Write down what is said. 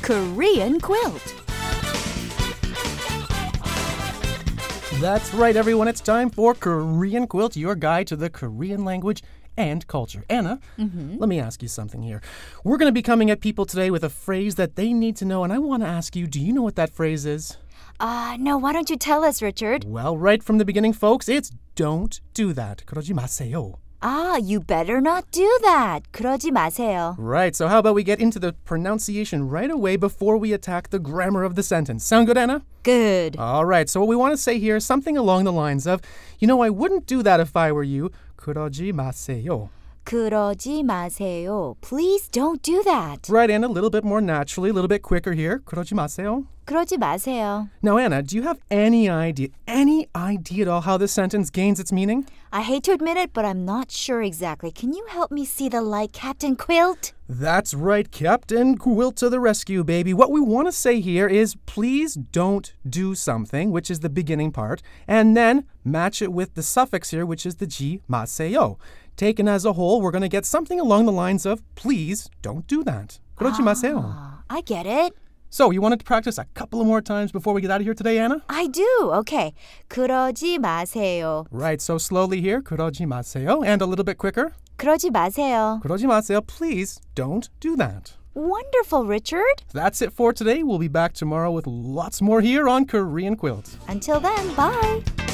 Korean quilt. That's right, everyone. It's time for Korean Quilt, your guide to the Korean language and culture. Anna, let me ask you something here. We're going to be coming at people today with a phrase that they need to know, and I want to ask you, do you know what that phrase is? No, why don't you tell us, Richard? Well, right from the beginning, folks, it's don't do that. 그러지 마세요. You better not do that. 그러지 마세요. Right, so how about we get into the pronunciation right away before we attack the grammar of the sentence? Sound good, Anna? Good. All right, so what we want to say here is something along the lines of, I wouldn't do that if I were you. 그러지 마세요. 그러지 마세요. Please don't do that. Right, and a little bit more naturally, a little bit quicker here. 그러지 마세요. 그러지 마세요. Now, Anna, do you have any idea at all how this sentence gains its meaning? I hate to admit it, but I'm not sure exactly. Can you help me see the light, Captain Quilt? That's right, Captain Quilt to the rescue, baby. What we want to say here is please don't do something, which is the beginning part, and then match it with the suffix here, which is the 지 마세요. Taken as a whole, we're going to get something along the lines of please don't do that. 그러지 마세요. I get it. So, you wanted to practice a couple of more times before we get out of here today, Anna? I do. Okay. 그러지 마세요. Right, so slowly here. 그러지 마세요. And a little bit quicker. 그러지 마세요. 그러지 마세요. Please don't do that. Wonderful, Richard. That's it for today. We'll be back tomorrow with lots more here on Korean Quilt. Until then, bye.